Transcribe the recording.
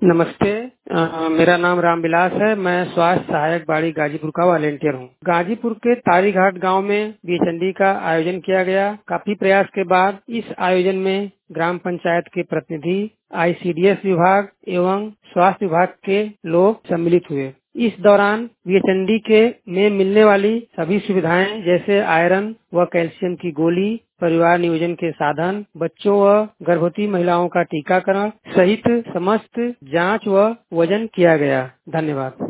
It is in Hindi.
नमस्ते। मेरा नाम रामविलास है। मैं स्वास्थ्य सहायक बाड़ी गाजीपुर का वॉलेंटियर हूँ। गाजीपुर के तारीघाट गांव में बीएचएनडी का आयोजन किया गया। काफी प्रयास के बाद इस आयोजन में ग्राम पंचायत के प्रतिनिधि, आईसीडीएस विभाग एवं स्वास्थ्य विभाग के लोग सम्मिलित हुए। इस दौरान बीएचएनडी के में मिलने वाली सभी सुविधाएं जैसे आयरन व कैल्शियम की गोली, परिवार नियोजन के साधन, बच्चों व गर्भवती महिलाओं का टीकाकरण सहित समस्त जांच व वजन किया गया। धन्यवाद।